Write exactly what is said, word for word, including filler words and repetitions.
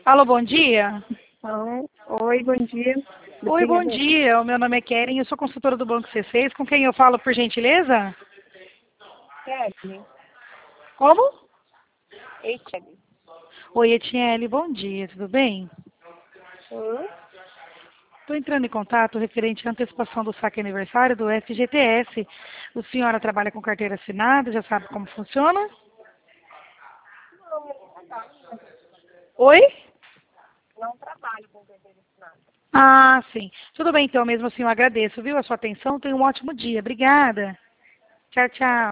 Alô, bom dia. Então, oi, bom dia. Oi, bom dia. O meu nome é Keren, eu sou consultora do Banco C seis. Com quem eu falo, por gentileza? Kelly. Como? Ei, Kelly. Oi, Etienne, bom dia, tudo bem? Hum? Estou entrando em contato referente à antecipação do saque aniversário do F G T S. A senhora trabalha com carteira assinada, já sabe como funciona? Não, eu não trabalho. Oi? Não trabalho com carteira assinada. Ah, sim. Tudo bem, então, mesmo assim eu agradeço, viu, a sua atenção. Tenha um ótimo dia. Obrigada. Tchau, tchau.